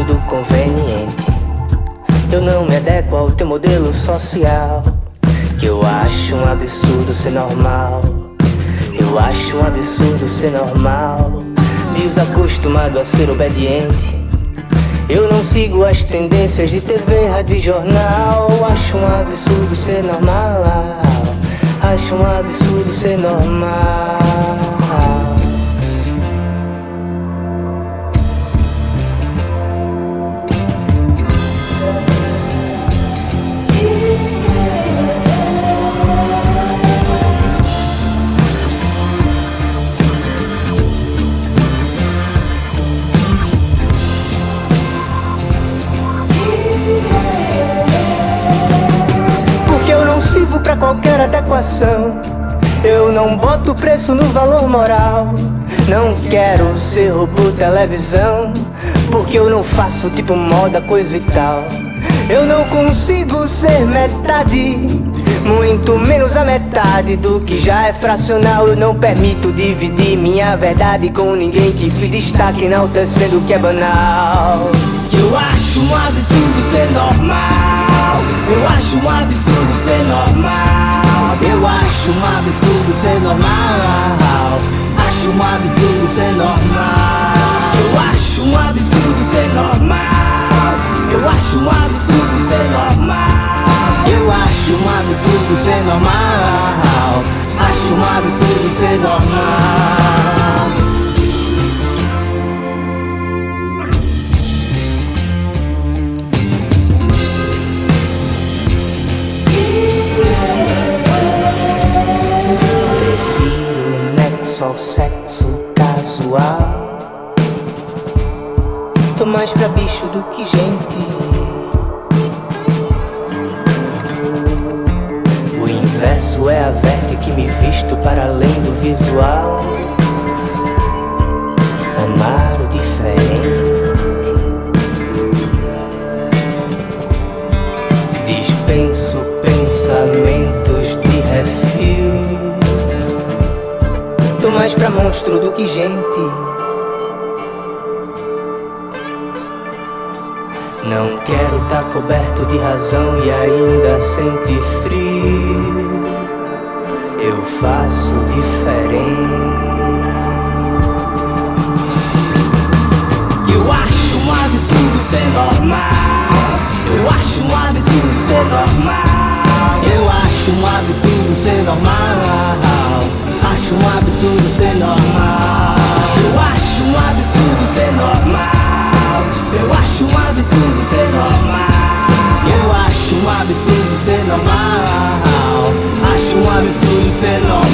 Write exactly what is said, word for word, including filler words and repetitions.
tudo conveniente. Eu não me adequo ao teu modelo social, que eu acho um absurdo ser normal. Eu acho um absurdo ser normal, desacostumado a ser obediente. Eu não sigo as tendências de T V, rádio e jornal. Acho um absurdo ser normal. Acho um absurdo ser normal. Pra qualquer adequação, eu não boto preço no valor moral. Não quero ser robô televisão, porque eu não faço tipo moda, coisa e tal. Eu não consigo ser metade, muito menos a metade do que já é fracional. Eu não permito dividir minha verdade com ninguém que se destaque enaltecendo o que é banal. Eu acho um absurdo ser normal. Eu acho um absurdo ser normal. Eu acho um absurdo ser normal. Acho um absurdo ser normal. Eu acho um absurdo ser normal. Eu acho um absurdo ser normal. Eu acho um absurdo ser normal. Acho um absurdo ser normal. Ao sexo casual, tô mais pra bicho do que gente. O inverso é a verte que me visto para além do visual. Amar o diferente. Dispenso pensamentos de refil. Tô mais pra monstro do que gente. Não quero tá coberto de razão e ainda sentir frio. Eu faço diferente. Eu acho um absurdo ser normal. Eu acho um absurdo ser normal. Eu acho um absurdo ser normal. Acho um absurdo ser normal. Eu acho um absurdo ser normal. Eu acho um absurdo ser normal. Eu acho um absurdo ser normal. Acho um absurdo ser normal.